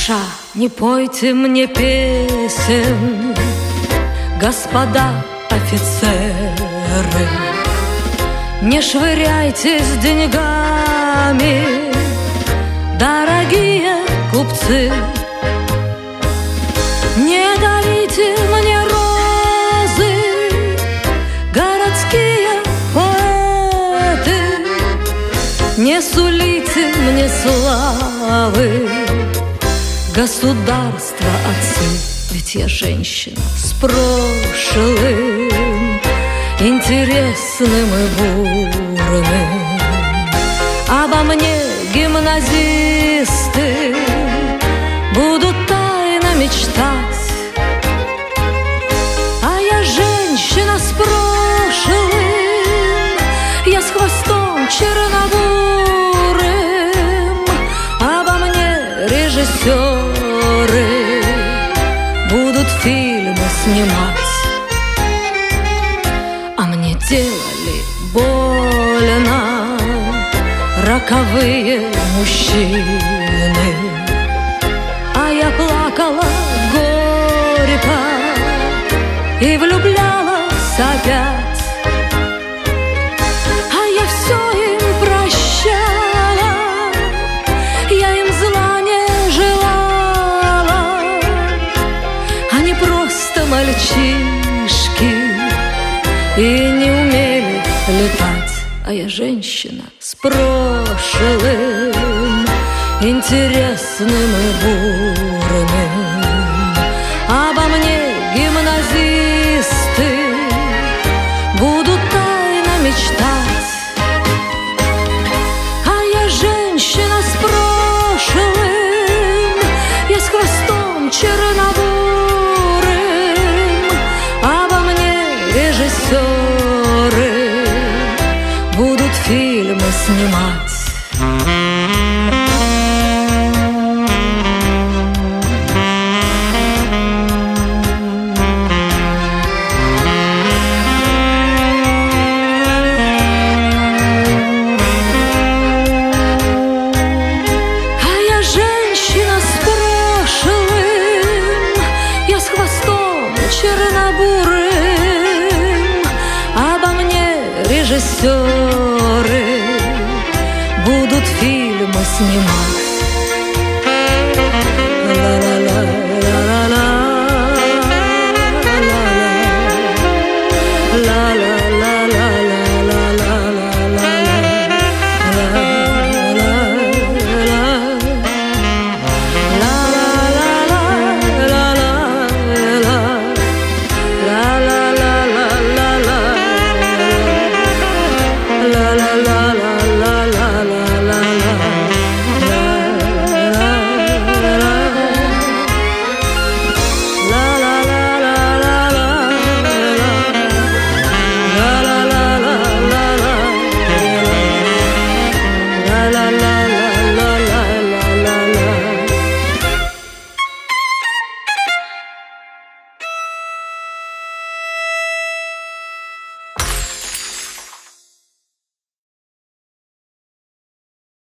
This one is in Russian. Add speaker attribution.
Speaker 1: душа, не пойте мне песен, господа офицеры, не швыряйтесь деньгами, дорогие купцы, не дарите мне розы, городские поэты, не сулите мне славы, государства отцы. Ведь я женщина с прошлым, интересным и бурным. Обо мне гимназисты будут тайно мечтать, а я женщина с прошлым, я с хвостом чернобурым. Обо мне режиссеры будут фильмы снимать, а мне делали больно роковые мужчины, а я плакала горько и влюблялась опять, а я все им прощала, я им зла не желала. Они просто мальчишки и не умели летать, а я женщина с прошлым, интересным и бурным. Обо мне гимназисты будут тайно мечтать, а я женщина с прошлым, я с хвостом чернобурым. Обо мне режиссеры будут фильмы снимать. А я женщина с прошлым, я с хвостом чернобурым. Обо мне режиссеры будут фильмы снимать.